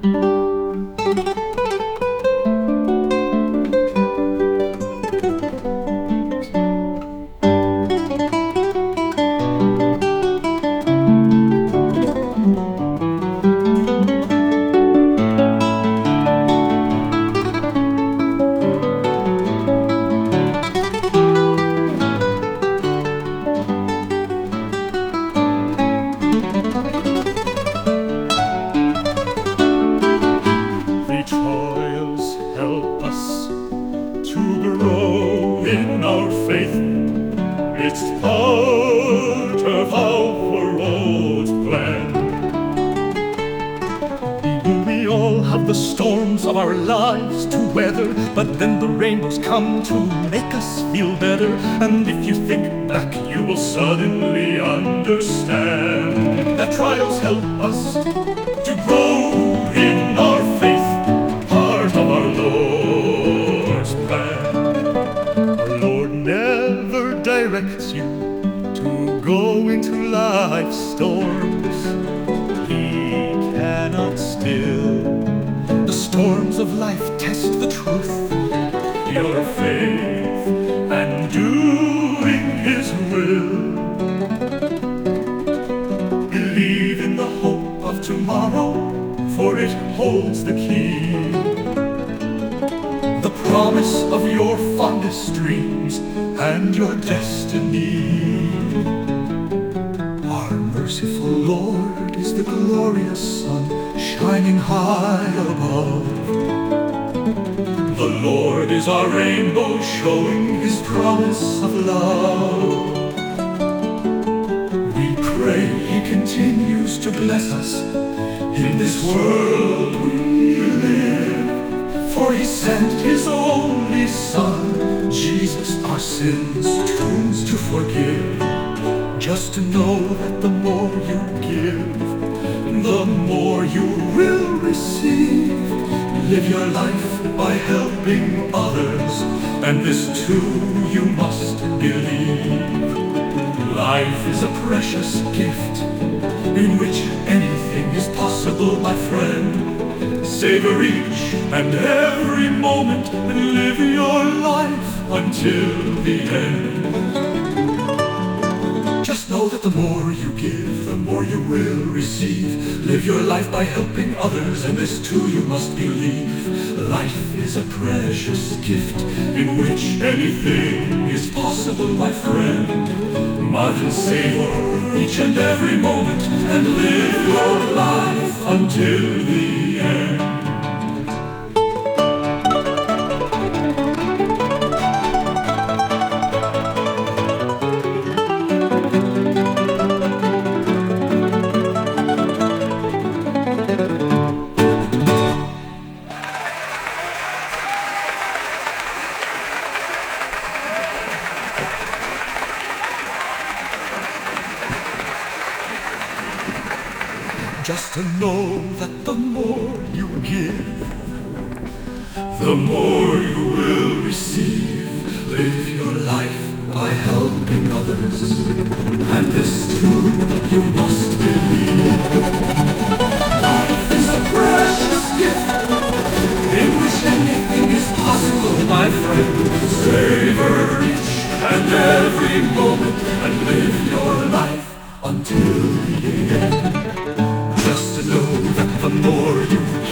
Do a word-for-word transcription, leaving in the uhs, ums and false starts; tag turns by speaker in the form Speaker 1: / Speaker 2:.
Speaker 1: Trials help us to grow in our faith. It's part of our Lord's plan. We all have the storms of our lives to weather, but then the rainbows come to make us feel better. And if you think back, you will suddenly understand that trials help us to grow in our faith. Directs you to go into life's storms. He cannot still the storms of life. Test the truth, your faith, and doing His will. Believe in the hope of tomorrow, for it holds the key. The promise of your fondest dreams and your destiny. Our merciful Lord is the glorious sun shining high above. The Lord is our rainbow showing His promise of love. We pray He continues to bless us in this world we live, for He sent His only Son, Jesus, our sins, tombs to forgive. Just to know that the more you give, the more you will receive. Live your life by helping others, and this too you must believe. Life is a precious gift in which anything is possible, my friend. Savor each and every moment and live your life until the end. Just know that the more you give, the more you will receive. Live your life by helping others, and this too you must believe. Life is a precious gift in which anything is possible, my friend. Martin, savor each and every moment and live your life until the end. Just to know that the more you give, the more you will receive. Live your life by helping others, and this too